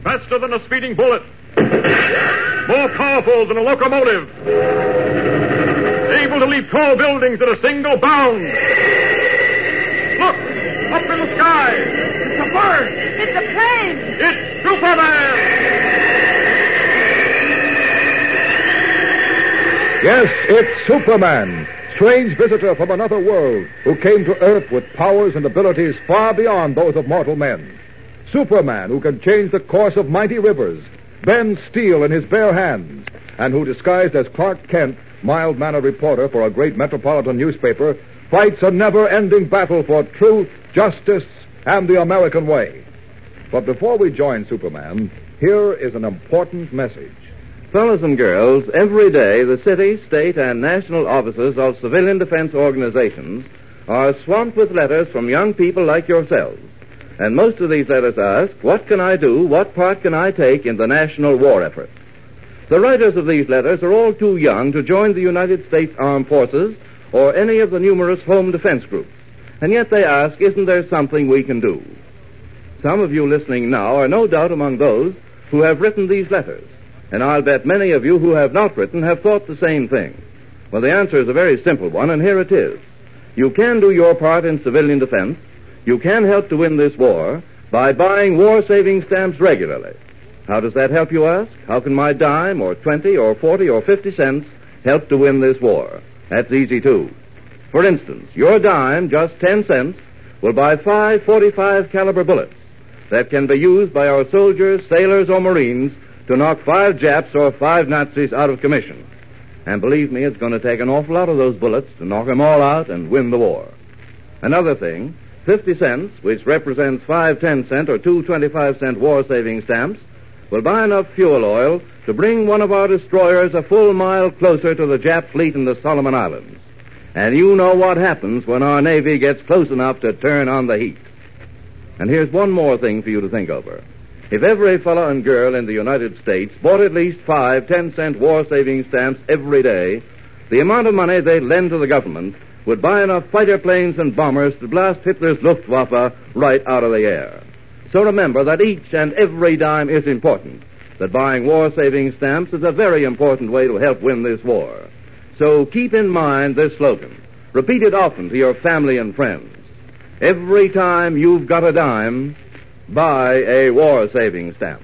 faster than a speeding bullet, more powerful than a locomotive, able to leap tall buildings at a single bound. Look, up in the sky. It's a bird. It's a plane. It's Superman. Yes, it's Superman, strange visitor from another world who came to Earth with powers and abilities far beyond those of mortal men. Superman, who can change the course of mighty rivers, bend steel in his bare hands, and who, disguised as Clark Kent, mild-mannered reporter for a great metropolitan newspaper, fights a never-ending battle for truth, justice, and the American way. But before we join Superman, here is an important message. Fellows and girls, every day the city, state, and national offices of civilian defense organizations are swamped with letters from young people like yourselves. And most of these letters ask, what can I do, what part can I take in the national war effort? The writers of these letters are all too young to join the United States Armed Forces or any of the numerous home defense groups. And yet they ask, isn't there something we can do? Some of you listening now are no doubt among those who have written these letters. And I'll bet many of you who have not written have thought the same thing. Well, the answer is a very simple one, and here it is. You can do your part in civilian defense. You can help to win this war by buying war-saving stamps regularly. How does that help, you ask? How can my dime, or 20, or 40, or 50 cents help to win this war? That's easy, too. For instance, your dime, just 10 cents, will buy 5 .45 caliber bullets that can be used by our soldiers, sailors, or Marines to knock 5 Japs or 5 Nazis out of commission. And believe me, it's going to take an awful lot of those bullets to knock them all out and win the war. Another thing, 50 cents, which represents 5 10-cent or 2 25-cent war-saving stamps, will buy enough fuel oil to bring one of our destroyers a full mile closer to the Jap fleet in the Solomon Islands. And you know what happens when our Navy gets close enough to turn on the heat. And here's one more thing for you to think over. If every fellow and girl in the United States bought at least 5 10-cent war-saving stamps every day, the amount of money they'd lend to the government would buy enough fighter planes and bombers to blast Hitler's Luftwaffe right out of the air. So remember that each and every dime is important, that buying war-saving stamps is a very important way to help win this war. So keep in mind this slogan. Repeat it often to your family and friends. Every time you've got a dime, buy a war-saving stamp.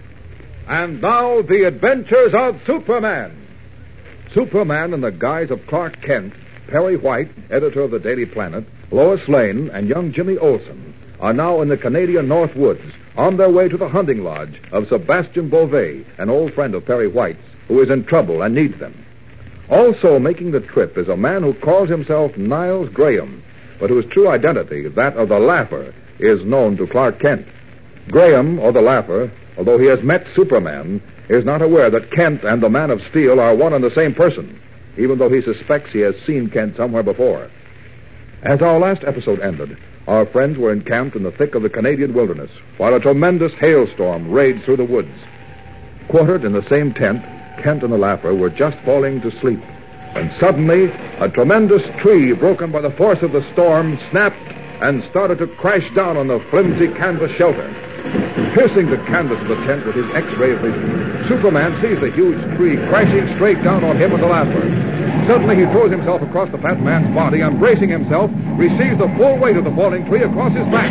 And now, the adventures of Superman. Superman, in the guise of Clark Kent, Perry White, editor of the Daily Planet, Lois Lane, and young Jimmy Olsen, are now in the Canadian North Woods, on their way to the hunting lodge of Sebastian Beauvais, an old friend of Perry White's, who is in trouble and needs them. Also making the trip is a man who calls himself Niles Graham, but whose true identity, that of the Laugher, is known to Clark Kent. Graham, or the Laugher, although he has met Superman, is not aware that Kent and the Man of Steel are one and the same person, even though he suspects he has seen Kent somewhere before. As our last episode ended, our friends were encamped in the thick of the Canadian wilderness, while a tremendous hailstorm raged through the woods. Quartered in the same tent, Kent and the Laugher were just falling to sleep, when suddenly a tremendous tree, broken by the force of the storm, snapped and started to crash down on the flimsy canvas shelter. Piercing the canvas of the tent with his X-ray vision, Superman sees the huge tree crashing straight down on him and the Laugher. Suddenly he throws himself across the fat man's body and, bracing himself, receives the full weight of the falling tree across his back.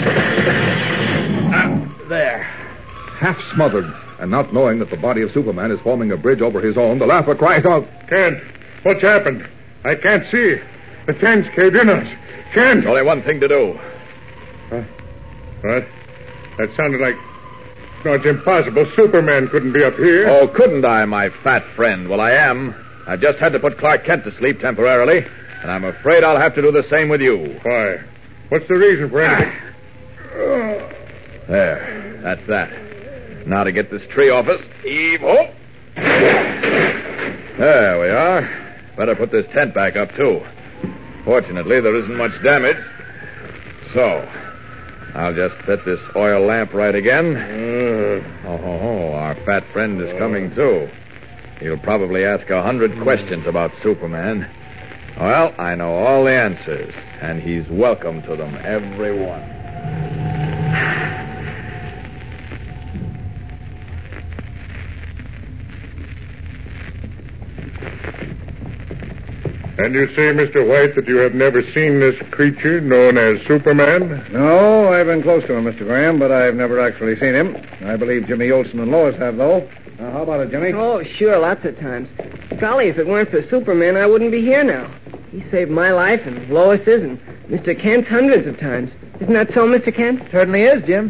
There. Half smothered, and not knowing that the body of Superman is forming a bridge over his own, the Laugher cries out, Kent, what's happened? I can't see. The tent's caved in us. Kent! There's only one thing to do. What? That sounded like... No, it's impossible. Superman couldn't be up here. Oh, couldn't I, my fat friend? Well, I am. I've just had to put Clark Kent to sleep temporarily, and I'm afraid I'll have to do the same with you. Why? What's the reason for anything? There. That's that. Now to get this tree off us. Heave ho! There we are. Better put this tent back up, too. Fortunately, there isn't much damage. So, I'll just set this oil lamp right again. Our fat friend is coming, too. He'll probably ask 100 questions about Superman. Well, I know all the answers, and he's welcome to them, every one. And you say, Mr. White, that you have never seen this creature known as Superman? No, I've been close to him, Mr. Graham, but I've never actually seen him. I believe Jimmy Olsen and Lois have, though. How about it, Jimmy? Oh, sure, lots of times. Golly, if it weren't for Superman, I wouldn't be here now. He saved my life and Lois's and Mr. Kent's hundreds of times. Isn't that so, Mr. Kent? Certainly is, Jim.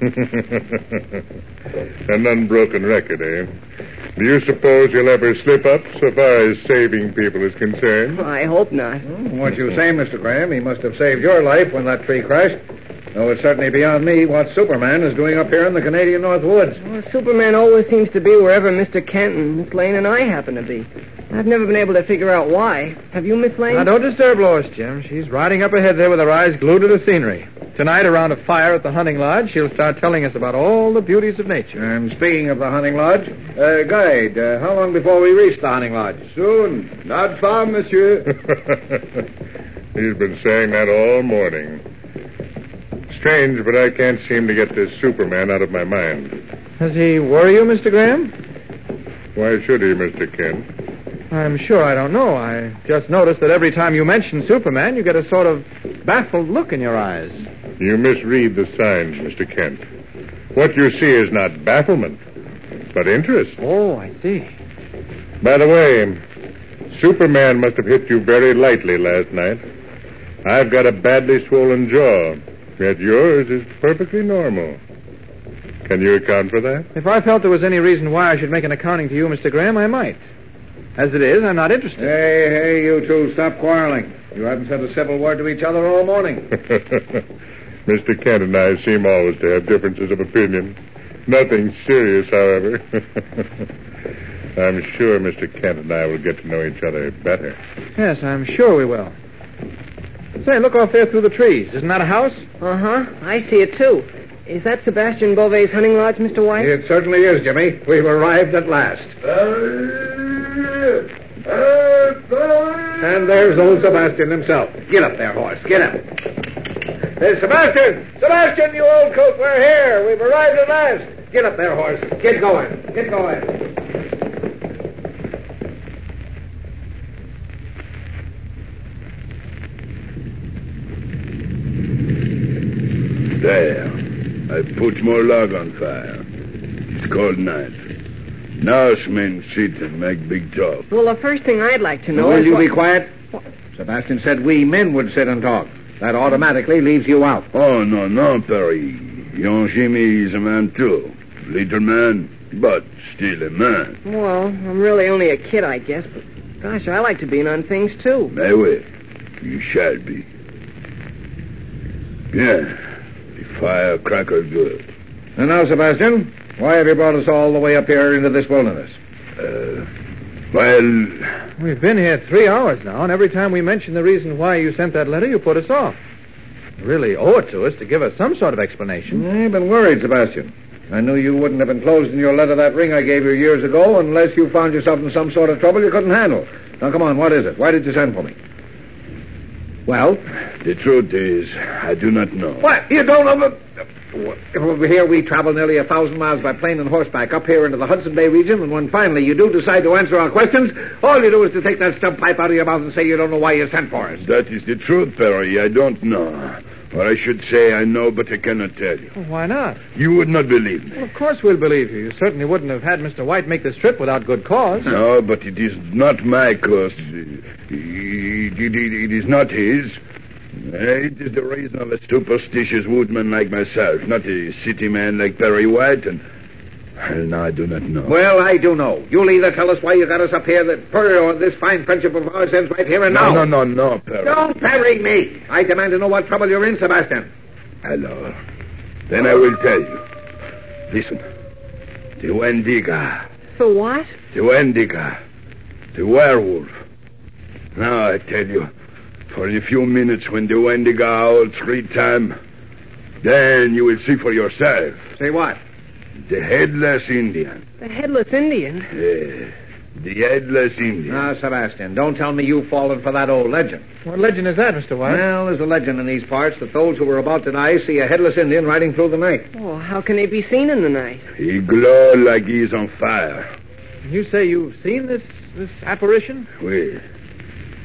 An unbroken record, eh? Do you suppose you'll ever slip up so far as saving people is concerned? I hope not. What you say, Mr. Graham, he must have saved your life when that tree crashed. Though it's certainly beyond me what Superman is doing up here in the Canadian North Woods. Well, Superman always seems to be wherever Mr. Kent and Miss Lane and I happen to be. I've never been able to figure out why. Have you, Miss Lane? Now, don't disturb Lois, Jim. She's riding up ahead there with her eyes glued to the scenery. Tonight, around a fire at the hunting lodge, she'll start telling us about all the beauties of nature. And speaking of the hunting lodge, Guide, how long before we reach the hunting lodge? Soon. Not far, monsieur. He's been saying that all morning. Strange, but I can't seem to get this Superman out of my mind. Does he worry you, Mr. Graham? Why should he, Mr. Kent? I'm sure I don't know. I just noticed that every time you mention Superman, you get a sort of baffled look in your eyes. You misread the signs, Mr. Kent. What you see is not bafflement, but interest. Oh, I see. By the way, Superman must have hit you very lightly last night. I've got a badly swollen jaw, yet yours is perfectly normal. Can you account for that? If I felt there was any reason why I should make an accounting to you, Mr. Graham, I might. As it is, I'm not interested. Hey, you two, stop quarreling. You haven't said a civil word to each other all morning. Mr. Kent and I seem always to have differences of opinion. Nothing serious, however. I'm sure Mr. Kent and I will get to know each other better. Yes, I'm sure we will. Say, look off there through the trees. Isn't that a house? Uh-huh. I see it, too. Is that Sebastian Beauvais' hunting lodge, Mr. White? It certainly is, Jimmy. We've arrived at last. And there's old Sebastian himself. Get up there, horse. Get up. Hey, Sebastian! Sebastian, you old coot, we're here. We've arrived at last. Get up there, horse. Get going. Get going. There. I put more log on fire. It's cold night. Now men sit and make big talk. Well, the first thing I'd like to know Will is... you be quiet? Sebastian said we men would sit and talk. That automatically leaves you out. Oh, no, Perry. Young Jimmy is a man, too. Little man, but still a man. Well, I'm really only a kid, I guess, but gosh, I like to be in on things, too. Maybe. You shall be. Yeah. The firecracker good. And now, Sebastian, why have you brought us all the way up here into this wilderness? Well... We've been here 3 hours now, and every time we mention the reason why you sent that letter, you put us off. You really owe it to us to give us some sort of explanation. I've been worried, Sebastian. I knew you wouldn't have enclosed in your letter that ring I gave you years ago unless you found yourself in some sort of trouble you couldn't handle. Now, come on, what is it? Why did you send for me? Well? The truth is, I do not know. What? You don't know? Over here, we travel nearly 1,000 miles by plane and horseback up here into the Hudson Bay region, and when finally you do decide to answer our questions, all you do is to take that stump pipe out of your mouth and say you don't know why you sent for us. That is the truth, Perry. I don't know. Or I should say I know, but I cannot tell you. Well, why not? You would not believe me. Well, of course we'll believe you. You certainly wouldn't have had Mr. White make this trip without good cause. No, but it is not my cause. It is not his. It is the reason of a superstitious woodman like myself, not a city man like Perry White, and... Well, now I do not know. Well, I do know. You'll either tell us why you got us up here, that or this fine friendship of ours ends right here and now. No, Perry. Don't parry me. I demand to know what trouble you're in, Sebastian. Hello. Then I will tell you. Listen. The Wendigo. The what? The Wendigo. The werewolf. Now I tell you. For in a few minutes when the Wendigo howls 3 times, then you will see for yourself. Say what? The Headless Indian. The Headless Indian? Yeah, the Headless Indian. Now, Sebastian, don't tell me you've fallen for that old legend. What legend is that, Mr. White? Well, there's a legend in these parts that those who are about to die see a headless Indian riding through the night. Oh, how can he be seen in the night? He glows like he's on fire. You say you've seen this apparition? Well,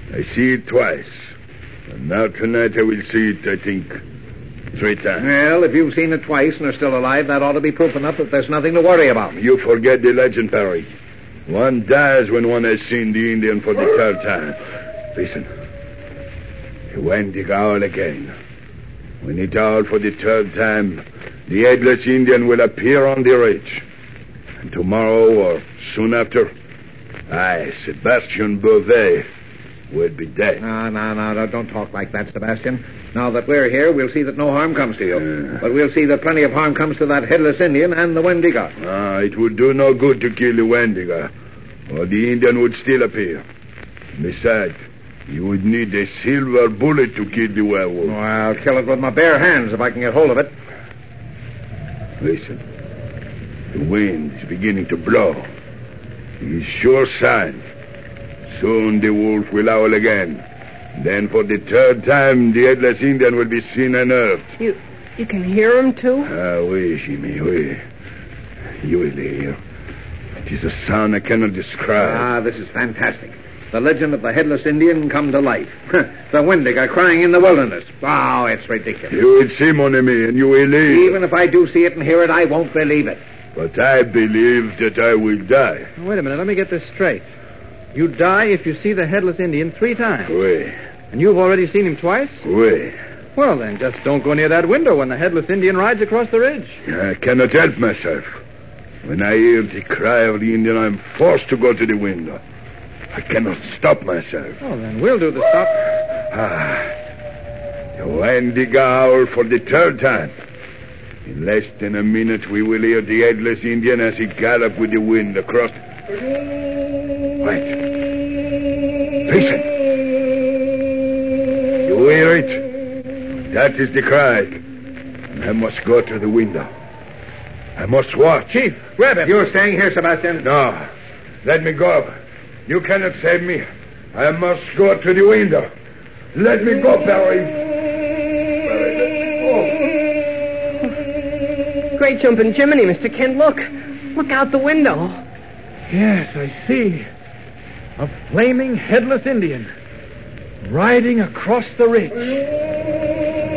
I see it twice. And now tonight I will see it, I think, 3 times. Well, if you've seen it twice and are still alive, that ought to be proof enough that there's nothing to worry about. You forget the legend, Perry. One dies when one has seen the Indian for the 3rd time. Listen. The Wendigo owl again. When it owls for the 3rd time, the headless Indian will appear on the ridge. And tomorrow or soon after, I, Sebastian Beauvais, will be dead. No, don't talk like that, Sebastian. Now that we're here, we'll see that no harm comes to you. But we'll see that plenty of harm comes to that headless Indian and the Wendigo. It would do no good to kill the Wendigo, or the Indian would still appear. Besides, you would need a silver bullet to kill the werewolf. Oh, I'll kill it with my bare hands if I can get hold of it. Listen. The wind is beginning to blow. It's sure sign. Soon the wolf will howl again. Then for the 3rd time, the headless Indian will be seen and heard. You can hear him, too? Oui, Jimmy, oui. You will hear. It is a sound I cannot describe. This is fantastic. The legend of the headless Indian come to life. The Wendigo crying in the wilderness. Oh, it's ridiculous. You will see, mon ami, and you will live. Even if I do see it and hear it, I won't believe it. But I believe that I will die. Wait a minute, let me get this straight. You die if you see the headless Indian 3 times. Oui. And you've already seen him twice? Oui. Well, then, just don't go near that window when the headless Indian rides across the ridge. I cannot help myself. When I hear the cry of the Indian, I'm forced to go to the window. I cannot stop myself. Oh, then we'll do the stop. The Wendigo owl for the 3rd time. In less than a minute, we will hear the headless Indian as he gallops with the wind across. Wait. Listen. You hear it? That is the cry. I must go to the window. I must watch. Chief, grab him. You're staying here, Sebastian. No. Let me go. You cannot save me. I must go to the window. Let me go, Barry. Great jumping Jiminy, Mr. Kent. Look out the window. Yes, I see. A flaming headless Indian riding across the ridge.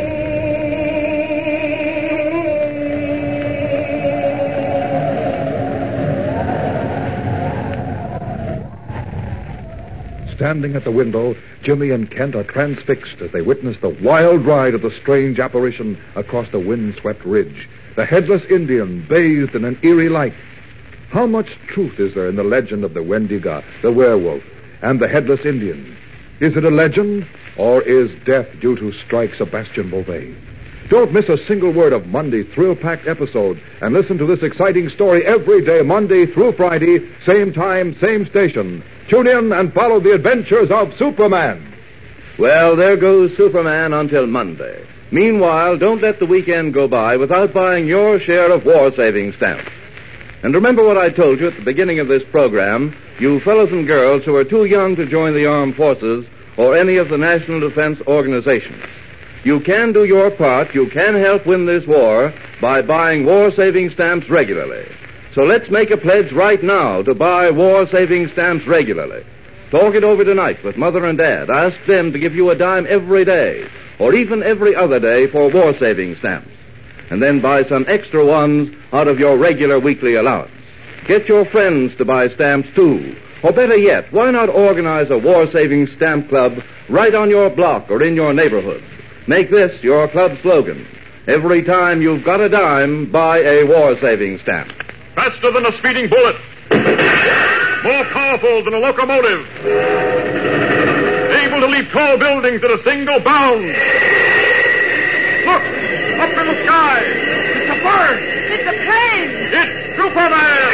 Standing at the window, Jimmy and Kent are transfixed as they witness the wild ride of the strange apparition across the wind-swept ridge. The headless Indian bathed in an eerie light. How much truth is there in the legend of the Wendigo, the werewolf, and the headless Indian? Is it a legend, or is death due to strike Sebastian Beauvais? Don't miss a single word of Monday's thrill-packed episode, and listen to this exciting story every day, Monday through Friday, same time, same station. Tune in and follow the adventures of Superman. Well, there goes Superman until Monday. Meanwhile, don't let the weekend go by without buying your share of war-saving stamps. And remember what I told you at the beginning of this program, you fellows and girls who are too young to join the armed forces or any of the national defense organizations. You can do your part. You can help win this war by buying war-saving stamps regularly. So let's make a pledge right now to buy war-saving stamps regularly. Talk it over tonight with Mother and Dad. Ask them to give you a dime every day, or even every other day for war-saving stamps. And then buy some extra ones out of your regular weekly allowance. Get your friends to buy stamps, too. Or better yet, why not organize a war-saving stamp club right on your block or in your neighborhood? Make this your club slogan. Every time you've got a dime, buy a war-saving stamp. Faster than a speeding bullet. More powerful than a locomotive. Able to leap tall buildings at a single bound. Look! Up in the sky! It's a bird! It's a plane! It's Superman!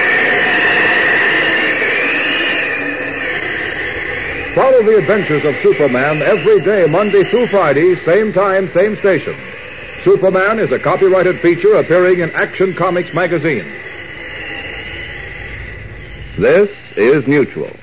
Follow the adventures of Superman every day, Monday through Friday, same time, same station. Superman is a copyrighted feature appearing in Action Comics magazine. This is Mutual.